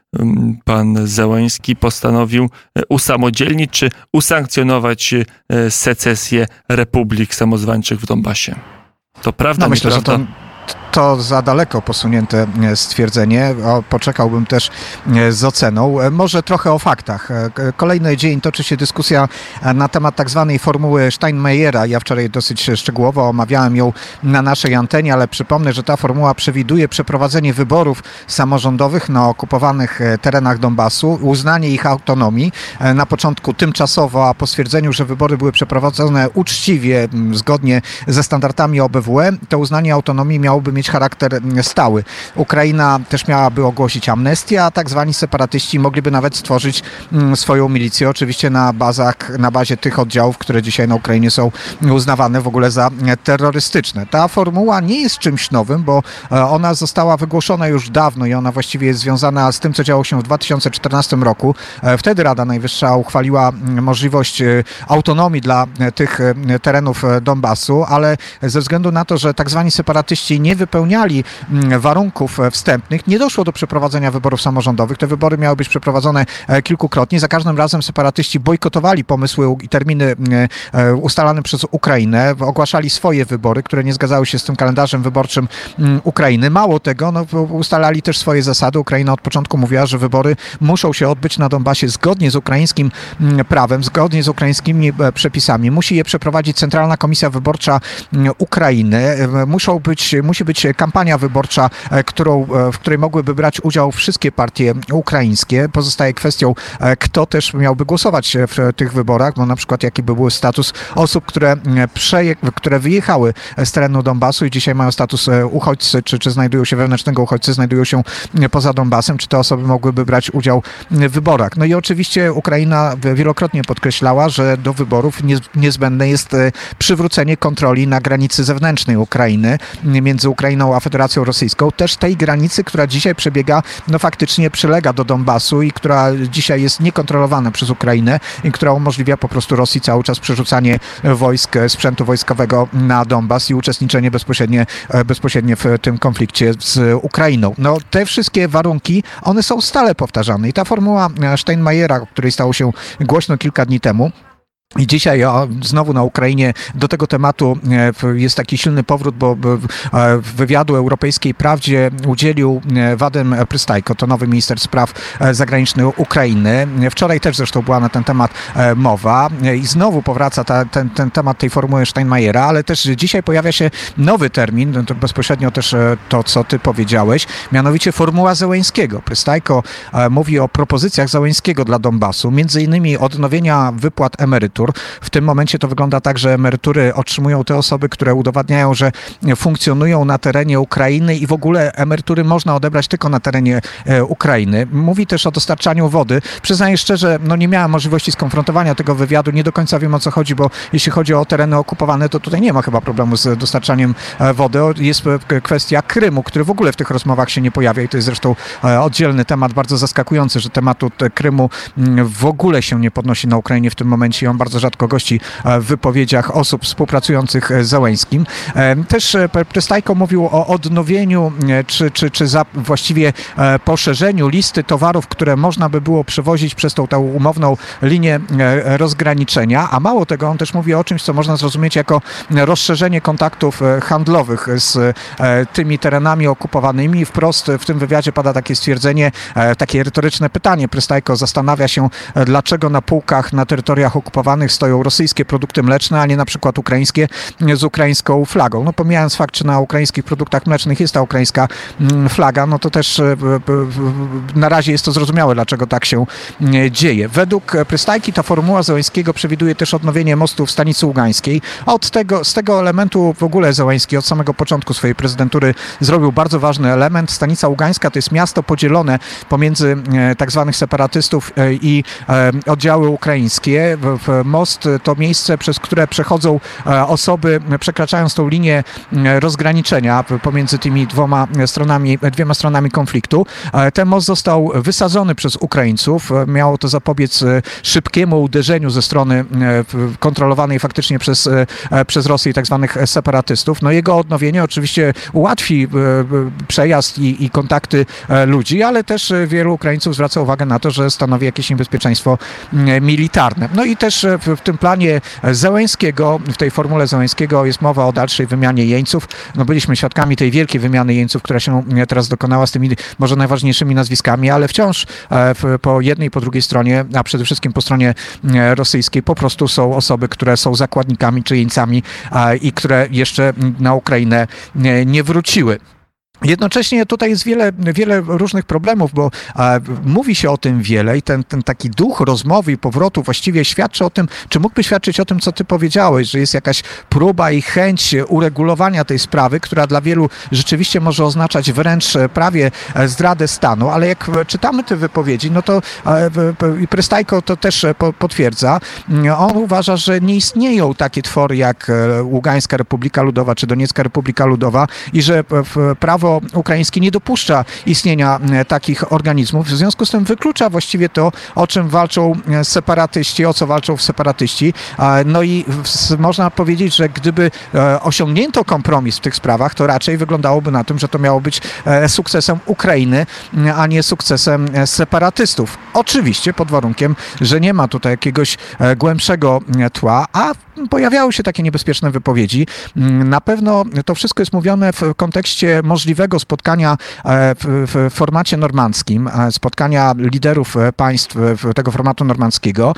[SPEAKER 1] pan Zełański postanowił usamodzielnić czy usankcjonować secesję republik samozwańczych w Donbasie. To prawda,
[SPEAKER 3] no, myślę,
[SPEAKER 1] nieprawda?
[SPEAKER 3] Że to... To za daleko posunięte stwierdzenie. O, poczekałbym też z oceną. Może trochę o faktach. Kolejny dzień toczy się dyskusja na temat tak zwanej formuły Steinmeiera. Ja wczoraj dosyć szczegółowo omawiałem ją na naszej antenie, ale przypomnę, że ta formuła przewiduje przeprowadzenie wyborów samorządowych na okupowanych terenach Donbasu, uznanie ich autonomii, na początku tymczasowo, a po stwierdzeniu, że wybory były przeprowadzone uczciwie, zgodnie ze standardami O B W E, to uznanie autonomii miałoby mieć charakter stały. Ukraina też miałaby ogłosić amnestię, a tak zwani separatyści mogliby nawet stworzyć swoją milicję, oczywiście na bazach, na bazie tych oddziałów, które dzisiaj na Ukrainie są uznawane w ogóle za terrorystyczne. Ta formuła nie jest czymś nowym, bo ona została wygłoszona już dawno i ona właściwie jest związana z tym, co działo się w dwa tysiące czternastym roku. Wtedy Rada Najwyższa uchwaliła możliwość autonomii dla tych terenów Donbasu, ale ze względu na to, że tak zwani separatyści nie wypełniali warunków wstępnych, nie doszło do przeprowadzenia wyborów samorządowych. Te wybory miały być przeprowadzone kilkukrotnie. Za każdym razem separatyści bojkotowali pomysły i terminy ustalane przez Ukrainę, ogłaszali swoje wybory, które nie zgadzały się z tym kalendarzem wyborczym Ukrainy. Mało tego, no, ustalali też swoje zasady. Ukraina od początku mówiła, że wybory muszą się odbyć na Donbasie zgodnie z ukraińskim prawem, zgodnie z ukraińskimi przepisami. Musi je przeprowadzić Centralna Komisja Wyborcza Ukrainy. Muszą być, musi być być kampania wyborcza, którą, w której mogłyby brać udział wszystkie partie ukraińskie. Pozostaje kwestią, kto też miałby głosować w tych wyborach, bo na przykład jaki by był status osób, które, przeje, które wyjechały z terenu Donbasu i dzisiaj mają status uchodźcy, czy, czy znajdują się wewnętrznego uchodźcy, znajdują się poza Donbasem, czy te osoby mogłyby brać udział w wyborach. No i oczywiście Ukraina wielokrotnie podkreślała, że do wyborów niezbędne jest przywrócenie kontroli na granicy zewnętrznej Ukrainy między Ukrainą a Federacją Rosyjską. Też tej granicy, która dzisiaj przebiega, no faktycznie przylega do Donbasu i która dzisiaj jest niekontrolowana przez Ukrainę i która umożliwia po prostu Rosji cały czas przerzucanie wojsk, sprzętu wojskowego na Donbas i uczestniczenie bezpośrednie, bezpośrednie w tym konflikcie z Ukrainą. No te wszystkie warunki, one są stale powtarzane i ta formuła Steinmeiera, o której stało się głośno kilka dni temu, i dzisiaj o, znowu na Ukrainie do tego tematu jest taki silny powrót, bo wywiadu Europejskiej Prawdzie udzielił Wadym Prystajko, to nowy minister spraw zagranicznych Ukrainy. Wczoraj też zresztą była na ten temat mowa i znowu powraca ta, ten, ten temat tej formuły Steinmeiera, ale też dzisiaj pojawia się nowy termin, to bezpośrednio też to, co ty powiedziałeś, mianowicie formuła Zełenskiego. Prystajko mówi o propozycjach Zełenskiego dla Donbasu, między innymi odnowienia wypłat emerytur. W tym momencie to wygląda tak, że emerytury otrzymują te osoby, które udowadniają, że funkcjonują na terenie Ukrainy i w ogóle emerytury można odebrać tylko na terenie Ukrainy. Mówi też o dostarczaniu wody. Przyznaję szczerze, no nie miałem możliwości skonfrontowania tego wywiadu. Nie do końca wiem, o co chodzi, bo jeśli chodzi o tereny okupowane, to tutaj nie ma chyba problemu z dostarczaniem wody. Jest kwestia Krymu, który w ogóle w tych rozmowach się nie pojawia i to jest zresztą oddzielny temat, bardzo zaskakujący, że tematu Krymu w ogóle się nie podnosi na Ukrainie w tym momencie i on bardzo rzadko gości w wypowiedziach osób współpracujących z Zełenskim. Też Prystajko mówił o odnowieniu, czy, czy, czy za właściwie poszerzeniu listy towarów, które można by było przewozić przez tą, tą umowną linię rozgraniczenia, a mało tego, on też mówi o czymś, co można zrozumieć jako rozszerzenie kontaktów handlowych z tymi terenami okupowanymi. Wprost w tym wywiadzie pada takie stwierdzenie, takie retoryczne pytanie. Prystajko zastanawia się, dlaczego na półkach na terytoriach okupowanych stoją rosyjskie produkty mleczne, a nie na przykład ukraińskie z ukraińską flagą. No pomijając fakt, czy na ukraińskich produktach mlecznych jest ta ukraińska flaga, no to też na razie jest to zrozumiałe, dlaczego tak się dzieje. Według Prystajki ta formuła Zełenskiego przewiduje też odnowienie mostu w Stanicy Ługańskiej. Od tego, z tego elementu w ogóle Zełenski od samego początku swojej prezydentury zrobił bardzo ważny element. Stanica Ługańska to jest miasto podzielone pomiędzy tak zwanych separatystów i oddziały ukraińskie. Most to miejsce, przez które przechodzą osoby, przekraczając tą linię rozgraniczenia pomiędzy tymi dwoma stronami, dwiema stronami konfliktu. Ten most został wysadzony przez Ukraińców. Miało to zapobiec szybkiemu uderzeniu ze strony kontrolowanej faktycznie przez, przez Rosję i tak zwanych separatystów. No jego odnowienie oczywiście ułatwi przejazd i, i kontakty ludzi, ale też wielu Ukraińców zwraca uwagę na to, że stanowi jakieś niebezpieczeństwo militarne. No i też w, w tym planie Zełenskiego, w tej formule Zełenskiego jest mowa o dalszej wymianie jeńców. No byliśmy świadkami tej wielkiej wymiany jeńców, która się teraz dokonała z tymi może najważniejszymi nazwiskami, ale wciąż po jednej i po drugiej stronie, a przede wszystkim po stronie rosyjskiej po prostu są osoby, które są zakładnikami czy jeńcami i które jeszcze na Ukrainę nie wróciły. Jednocześnie tutaj jest wiele, wiele różnych problemów, bo e, mówi się o tym wiele i ten, ten taki duch rozmowy i powrotu właściwie świadczy o tym, czy mógłby świadczyć o tym, co ty powiedziałeś, że jest jakaś próba i chęć uregulowania tej sprawy, która dla wielu rzeczywiście może oznaczać wręcz prawie zdradę stanu, ale jak czytamy te wypowiedzi, no to i e, Prystajko to też po, potwierdza. On uważa, że nie istnieją takie twory jak Ługańska Republika Ludowa czy Doniecka Republika Ludowa i że prawo ukraińskie nie dopuszcza istnienia takich organizmów. W związku z tym wyklucza właściwie to, o czym walczą separatyści, o co walczą separatyści. No i można powiedzieć, że gdyby osiągnięto kompromis w tych sprawach, to raczej wyglądałoby na tym, że to miało być sukcesem Ukrainy, a nie sukcesem separatystów. Oczywiście pod warunkiem, że nie ma tutaj jakiegoś głębszego tła, a pojawiały się takie niebezpieczne wypowiedzi. Na pewno to wszystko jest mówione w kontekście możliwego spotkania w, w formacie normandzkim, spotkania liderów państw tego formatu normandzkiego.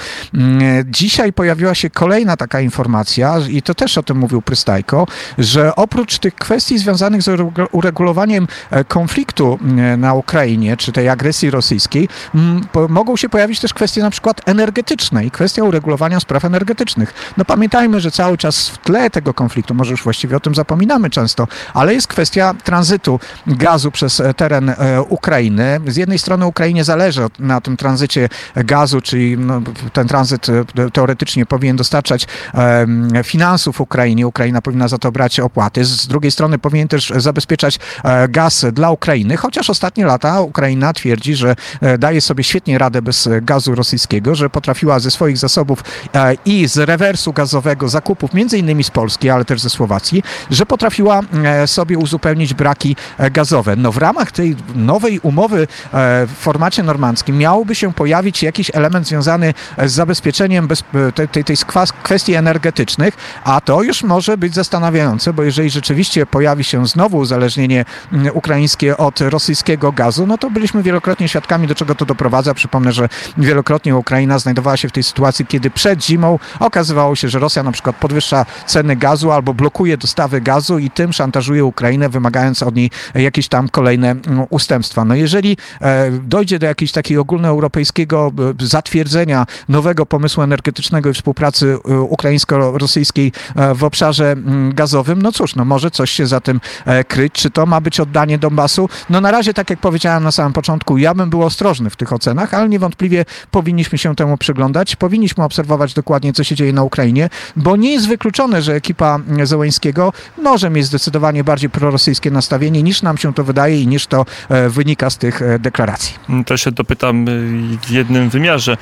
[SPEAKER 3] Dzisiaj pojawiła się kolejna taka informacja, i to też o tym mówił Prystajko, że oprócz tych kwestii związanych z uregulowaniem konfliktu na Ukrainie, czy tej agresji rosyjskiej, mogą się pojawić też kwestie na przykład energetyczne i kwestia uregulowania spraw energetycznych. No pamiętajmy, że cały czas w tle tego konfliktu, może już właściwie o tym zapominamy często, ale jest kwestia tranzytu gazu przez teren Ukrainy. Z jednej strony Ukrainie zależy na tym tranzycie gazu, czyli no, ten tranzyt teoretycznie powinien dostarczać e, finansów Ukrainie. Ukraina powinna za to brać opłaty. Z drugiej strony powinien też zabezpieczać e, gaz dla Ukrainy, chociaż ostatnie lata Ukraina twierdzi, że e, daje sobie świetnie radę bez gazu rosyjskiego, że potrafiła ze swoich zasobów e, i z rewersu gazowego zakupów, między innymi z Polski, ale też ze Słowacji, że potrafiła e, sobie uzupełnić braki e, gazowe. No w ramach tej nowej umowy e, w formacie normandzkim miałoby się pojawić jakiś element związany z zabezpieczeniem bez, tej, tej, tej kwestii energetycznych, a to już może być zastanawiające, bo jeżeli rzeczywiście pojawi się znowu uzależnienie ukraińskie od rosyjskiego gazu, no to byliśmy wielokrotnie świadkami, do czego to doprowadza. Przypomnę, że wielokrotnie Ukraina znajdowała się w tej sytuacji, kiedy przed zimą okazywało się, że Rosja na przykład podwyższa ceny gazu albo blokuje dostawy gazu i tym szantażuje Ukrainę, wymagając od niej jakieś tam kolejne ustępstwa. No jeżeli dojdzie do jakiegoś takiego ogólnoeuropejskiego zatwierdzenia nowego pomysłu energetycznego i współpracy ukraińsko-rosyjskiej w obszarze gazowym, no cóż, no może coś się za tym kryć. Czy to ma być oddanie Donbasu? No na razie, tak jak powiedziałem na samym początku, ja bym był ostrożny w tych ocenach, ale niewątpliwie powinniśmy się temu przyglądać. Powinniśmy obserwować dokładnie, co się dzieje na Ukrainie, bo nie jest wykluczone, że ekipa Zełenskiego może mieć zdecydowanie bardziej prorosyjskie nastawienie, niż nam się to wydaje i niż to wynika z tych deklaracji.
[SPEAKER 1] To się dopytam w jednym wymiarze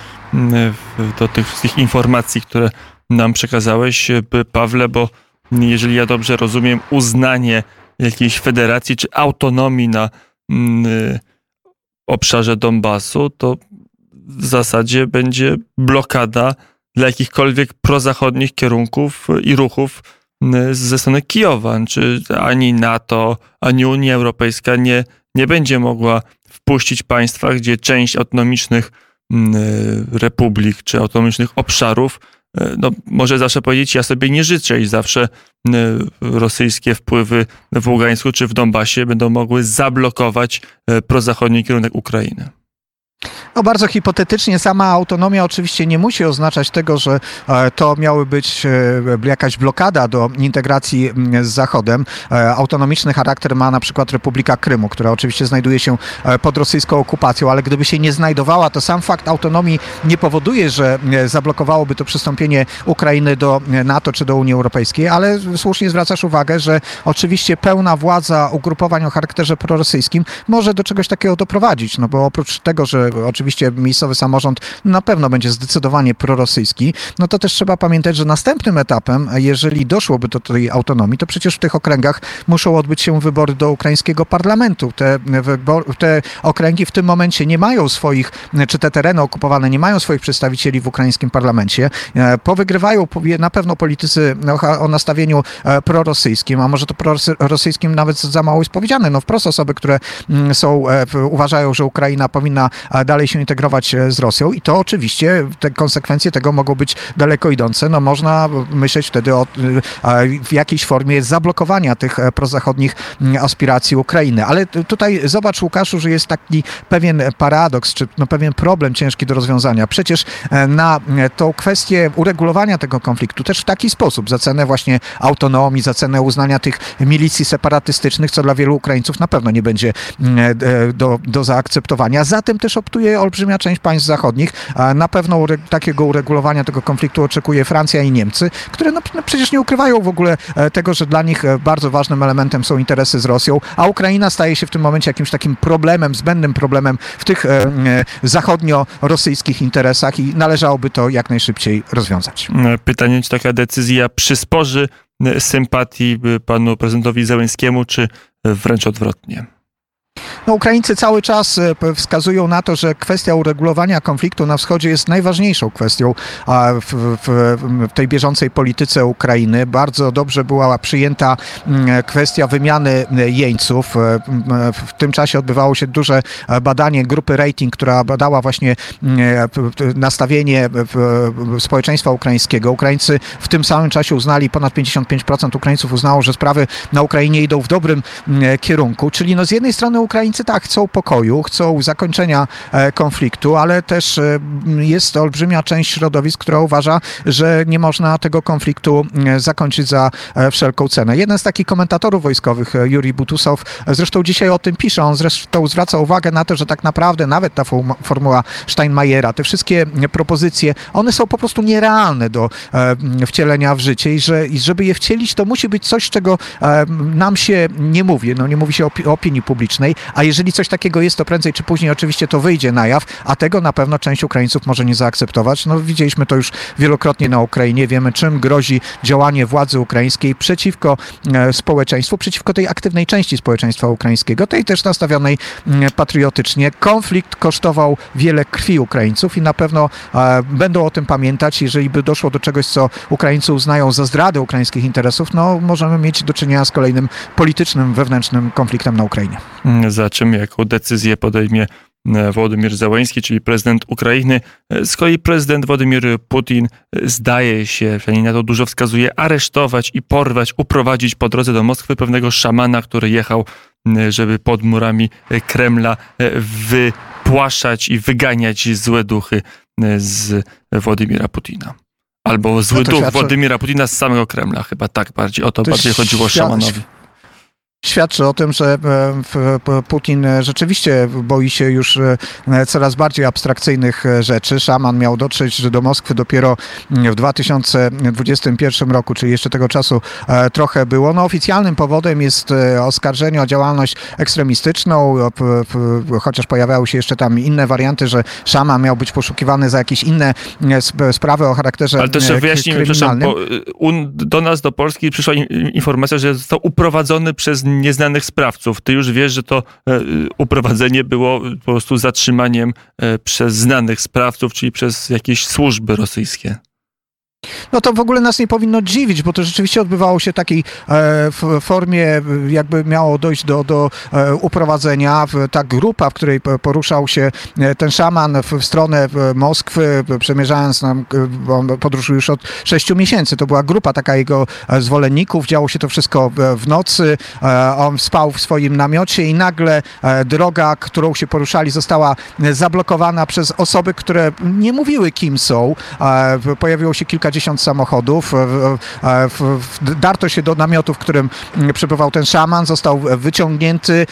[SPEAKER 1] do tych wszystkich informacji, które nam przekazałeś, Pawle, bo jeżeli ja dobrze rozumiem, uznanie jakiejś federacji czy autonomii na obszarze Donbasu, to w zasadzie będzie blokada dla jakichkolwiek prozachodnich kierunków i ruchów ze strony Kijowa. Czy ani NATO, ani Unia Europejska nie, nie będzie mogła wpuścić państwa, gdzie część autonomicznych republik czy autonomicznych obszarów, no może zawsze powiedzieć, ja sobie nie życzę i zawsze rosyjskie wpływy w Ługańsku czy w Donbasie będą mogły zablokować prozachodni kierunek Ukrainy.
[SPEAKER 3] No bardzo hipotetycznie, sama autonomia oczywiście nie musi oznaczać tego, że to miały być jakaś blokada do integracji z Zachodem. Autonomiczny charakter ma na przykład Republika Krymu, która oczywiście znajduje się pod rosyjską okupacją, ale gdyby się nie znajdowała, to sam fakt autonomii nie powoduje, że zablokowałoby to przystąpienie Ukrainy do NATO czy do Unii Europejskiej, ale słusznie zwracasz uwagę, że oczywiście pełna władza ugrupowań o charakterze prorosyjskim może do czegoś takiego doprowadzić, no bo oprócz tego, że oczywiście miejscowy samorząd na pewno będzie zdecydowanie prorosyjski, no to też trzeba pamiętać, że następnym etapem, jeżeli doszłoby do tej autonomii, to przecież w tych okręgach muszą odbyć się wybory do ukraińskiego parlamentu. Te, te okręgi w tym momencie nie mają swoich, czy te tereny okupowane nie mają swoich przedstawicieli w ukraińskim parlamencie. Powygrywają na pewno politycy o nastawieniu prorosyjskim, a może to prorosyjskim nawet za mało jest powiedziane. No wprost osoby, które są, uważają, że Ukraina powinna dalej się integrować z Rosją i to oczywiście te konsekwencje tego mogą być daleko idące. No można myśleć wtedy o w jakiejś formie zablokowania tych prozachodnich aspiracji Ukrainy. Ale tutaj zobacz, Łukaszu, że jest taki pewien paradoks, czy no pewien problem ciężki do rozwiązania. Przecież na tą kwestię uregulowania tego konfliktu też w taki sposób, za cenę właśnie autonomii, za cenę uznania tych milicji separatystycznych, co dla wielu Ukraińców na pewno nie będzie do, do zaakceptowania. Zatem też optuje olbrzymia część państw zachodnich. Na pewno ure- takiego uregulowania tego konfliktu oczekuje Francja i Niemcy, które no, no przecież nie ukrywają w ogóle tego, że dla nich bardzo ważnym elementem są interesy z Rosją, a Ukraina staje się w tym momencie jakimś takim problemem, zbędnym problemem w tych e, e, zachodnio-rosyjskich interesach i należałoby to jak najszybciej rozwiązać.
[SPEAKER 1] Pytanie, czy taka decyzja przysporzy sympatii panu prezydentowi Zełenskiemu, czy wręcz odwrotnie?
[SPEAKER 3] No, Ukraińcy cały czas wskazują na to, że kwestia uregulowania konfliktu na wschodzie jest najważniejszą kwestią w, w, w tej bieżącej polityce Ukrainy. Bardzo dobrze była przyjęta kwestia wymiany jeńców. W tym czasie odbywało się duże badanie grupy Rating, która badała właśnie nastawienie społeczeństwa ukraińskiego. Ukraińcy w tym samym czasie uznali, ponad pięćdziesiąt pięć procent Ukraińców uznało, że sprawy na Ukrainie idą w dobrym kierunku. Czyli no z jednej strony Ukraińcy tak chcą pokoju, chcą zakończenia konfliktu, ale też jest olbrzymia część środowisk, która uważa, że nie można tego konfliktu zakończyć za wszelką cenę. Jeden z takich komentatorów wojskowych, Jurij Butusow, zresztą dzisiaj o tym pisze, on zresztą zwraca uwagę na to, że tak naprawdę nawet ta formuła Steinmeiera, te wszystkie propozycje, one są po prostu nierealne do wcielenia w życie i że i żeby je wcielić, to musi być coś, czego nam się nie mówi. No nie mówi się o opinii publicznej, a jeżeli coś takiego jest, to prędzej czy później oczywiście to wyjdzie na jaw, a tego na pewno część Ukraińców może nie zaakceptować. No widzieliśmy to już wielokrotnie na Ukrainie, wiemy czym grozi działanie władzy ukraińskiej przeciwko e, społeczeństwu, przeciwko tej aktywnej części społeczeństwa ukraińskiego, tej też nastawionej e, patriotycznie. Konflikt kosztował wiele krwi Ukraińców i na pewno e, będą o tym pamiętać. Jeżeli by doszło do czegoś, co Ukraińcy uznają za zdradę ukraińskich interesów, no możemy mieć do czynienia z kolejnym politycznym, wewnętrznym konfliktem na Ukrainie.
[SPEAKER 1] Za czym jaką decyzję podejmie Wołodymyr Zełenski, czyli prezydent Ukrainy. Z kolei prezydent Władimir Putin zdaje się, przynajmniej na to dużo wskazuje, aresztować i porwać, uprowadzić po drodze do Moskwy pewnego szamana, który jechał, żeby pod murami Kremla wypłaszać i wyganiać złe duchy z Władimira Putina. Albo zły no duch świadczy... Władimira Putina z samego Kremla. Chyba tak bardziej. O to, to bardziej chodziło świat... szamanowi.
[SPEAKER 3] Świadczy o tym, że Putin rzeczywiście boi się już coraz bardziej abstrakcyjnych rzeczy. Szaman miał dotrzeć do Moskwy dopiero w dwa tysiące dwudziestym pierwszym roku, czyli jeszcze tego czasu trochę było. No, oficjalnym powodem jest oskarżenie o działalność ekstremistyczną, chociaż pojawiały się jeszcze tam inne warianty, że szaman miał być poszukiwany za jakieś inne sprawy o charakterze kryminalnym. Ale też wyjaśnijmy, przepraszam, bo
[SPEAKER 1] do nas, do Polski przyszła informacja, że został uprowadzony przez nieznanych sprawców. Ty już wiesz, że to e, uprowadzenie było po prostu zatrzymaniem e, przez znanych sprawców, czyli przez jakieś służby rosyjskie.
[SPEAKER 3] No to w ogóle nas nie powinno dziwić, bo to rzeczywiście odbywało się w takiej e, formie, jakby miało dojść do, do e, uprowadzenia. Ta grupa, w której poruszał się ten szaman w, w stronę Moskwy, przemierzając nam, on podróżył już od sześciu miesięcy. To była grupa taka jego zwolenników. Działo się to wszystko w nocy. E, on spał w swoim namiocie i nagle e, droga, którą się poruszali, została zablokowana przez osoby, które nie mówiły, kim są. E, pojawiło się kilka dziesiąt samochodów. Darto się do namiotu, w którym przebywał ten szaman, został wyciągnięty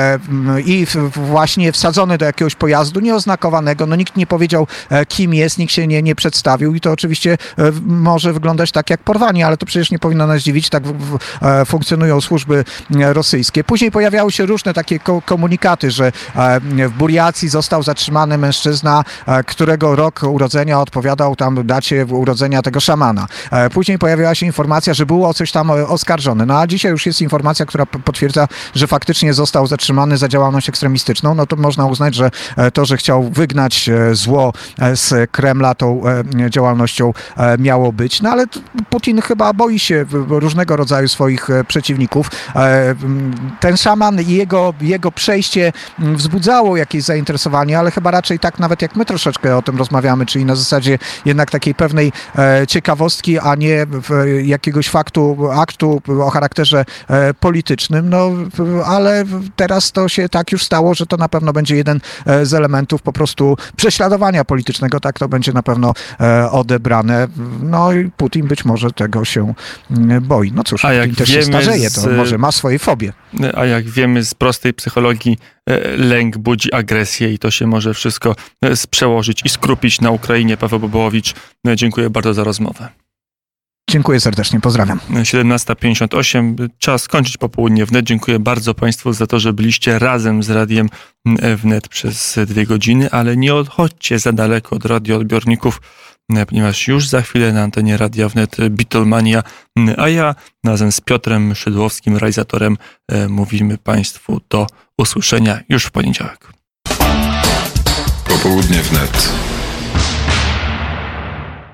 [SPEAKER 3] i właśnie wsadzony do jakiegoś pojazdu nieoznakowanego. No nikt nie powiedział, kim jest, nikt się nie, nie przedstawił i to oczywiście może wyglądać tak jak porwanie, ale to przecież nie powinno nas dziwić. Tak funkcjonują służby rosyjskie. Później pojawiały się różne takie komunikaty, że w Buriacji został zatrzymany mężczyzna, którego rok urodzenia odpowiadał tam dacie urodzenia tego szamana. Później pojawiła się informacja, że było o coś tam oskarżony. No a dzisiaj już jest informacja, która potwierdza, że faktycznie został zatrzymany za działalność ekstremistyczną. No to można uznać, że to, że chciał wygnać zło z Kremla, tą działalnością miało być. No ale Putin chyba boi się różnego rodzaju swoich przeciwników. Ten szaman i jego, jego przejście wzbudzało jakieś zainteresowanie, ale chyba raczej tak nawet jak my troszeczkę o tym rozmawiamy, czyli na zasadzie jednak takiej pewnej ciekawostki, a nie jakiegoś faktu, aktu o charakterze politycznym. No, ale teraz to się tak już stało, że to na pewno będzie jeden z elementów po prostu prześladowania politycznego. Tak to będzie na pewno odebrane. No i Putin być może tego się boi. No cóż, Putin też się starzeje, to z... może ma swoje fobie.
[SPEAKER 1] A jak wiemy z prostej psychologii, lęk budzi agresję i to się może wszystko przełożyć i skrupić na Ukrainie. Paweł Bobołowicz, dziękuję bardzo za rozmowę.
[SPEAKER 3] Dziękuję serdecznie, pozdrawiam.
[SPEAKER 1] siedemnasta pięćdziesiąt osiem, czas skończyć popołudnie wnet. Dziękuję bardzo Państwu za to, że byliście razem z Radiem Wnet przez dwie godziny, ale nie odchodźcie za daleko od radioodbiorników, ponieważ już za chwilę na antenie Radia Wnet Beatlemania, a ja razem z Piotrem Szydłowskim, realizatorem, mówimy Państwu do usłyszenia już w poniedziałek.
[SPEAKER 4] Popołudnie Wnet.